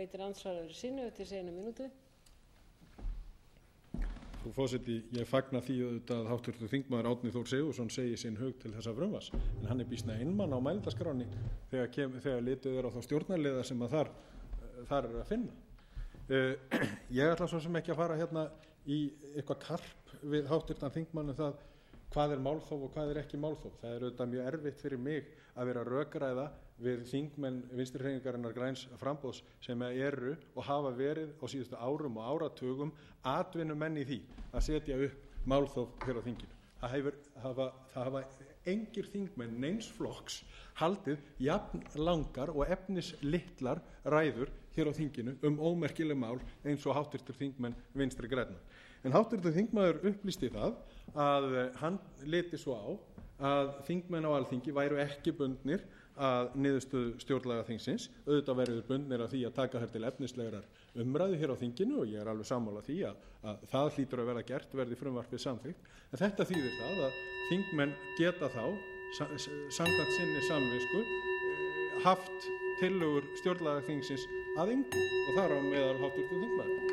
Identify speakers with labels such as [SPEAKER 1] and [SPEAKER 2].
[SPEAKER 1] veitir andsvarinu sínu til 1 mínútu.
[SPEAKER 2] Frú forseti, ég fagna því auðvitað að hv. þingmaður Árni Þór Sigurðsson segi sinn hug til þessa frumvarps, en hann býsna einmann á mælendaskránni þegar litið á þá stjórnarliða sem að þar að finna. Ég ætla svo sem ekki að fara hérna í eitthvað karp við hv. þingmann það hvað málþóf og hvað ekki málþóf. Það auðvitað mjög erfitt fyrir mig að vera að rökræða við þingmenn Vinstri-hreyfingarinnar græns framboðs sem eru og hafa verið á síðustu árum og áratugum atvinnumenn í því að setja upp málþóf hér á þinginu. Það hafa engir þingmenn neins flokks haldið jafn langar og efnislitlar ræður hér á þinginu ómerkileg mál eins og hv. þingmenn Vinstri grænna. En hv. þingmaður upplýsti það að hann liti svo á að þingmenn á Alþingi væru ekki bundnir að niðurstöðu stjórnlagaþingsins. Auðvitað verður bundnir að því að taka þær til efnislegrar umræðu hér á þinginu og ég alveg sammála því að það hlýtur að vera gert verði frumvarpið samþykkt. En þetta þýðir það að þingmenn geta þá samkvæmt sinni samvisku haft tillögur stjórnlagaþingsins að engu og þar á meðal hv. þingmaður.